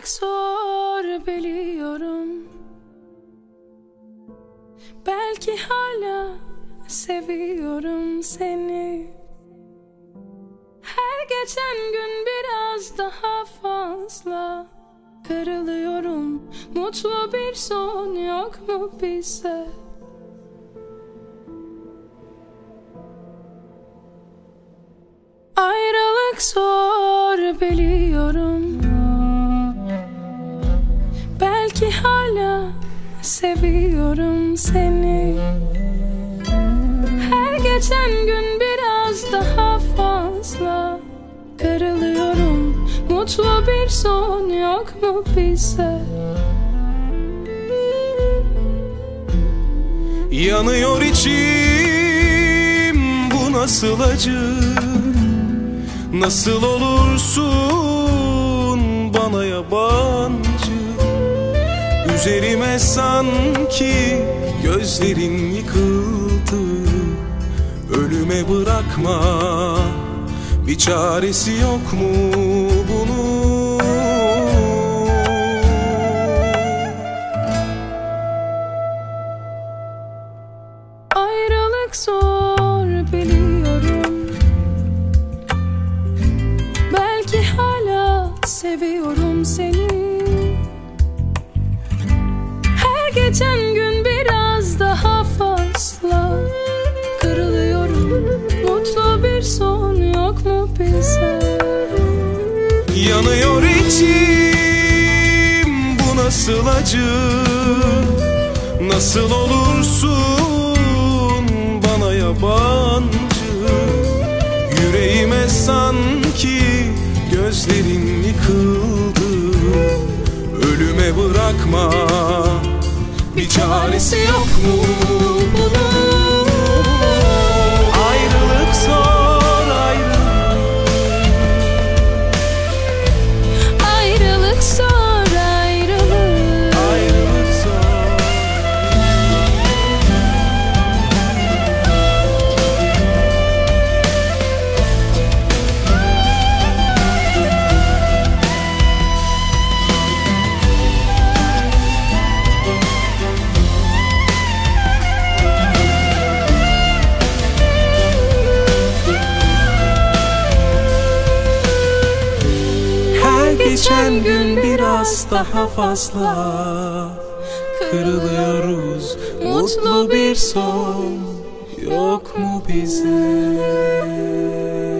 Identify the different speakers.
Speaker 1: zor biliyorum. Belki hala seviyorum seni. Her geçen gün biraz daha fazla kırılıyorum. Mutlu bir son yok mu bize? Ayrılık zor biliyorum. Belki hala seviyorum seni. Her geçen gün biraz daha fazla kırılıyorum. Mutlu bir son yok mu bize?
Speaker 2: Yanıyor içim, bu nasıl acı? Nasıl olursun bana yabancı? Üzerime sanki gözlerin yıkıldı. Ölüme bırakma, bir çaresi yok mu bunun?
Speaker 1: Ayrılık zor biliyorum. Belki hala seviyorum seni. Her geçen gün biraz daha fazla kırılıyorum. Mutlu bir son yok mu bize?
Speaker 2: Yanıyor içim, bu nasıl acı? Nasıl olursun bana yabancı? Yüreğime sanki gözlerin yıkıldı. Ölüme bırakma, bir çaresi yok mu bunun? Ayrılık zor,
Speaker 1: Ayrılık zor, ayrılık.
Speaker 2: ayrılık zor. Geçen gün biraz daha fazla kırılıyoruz. Mutlu bir son yok mu bize?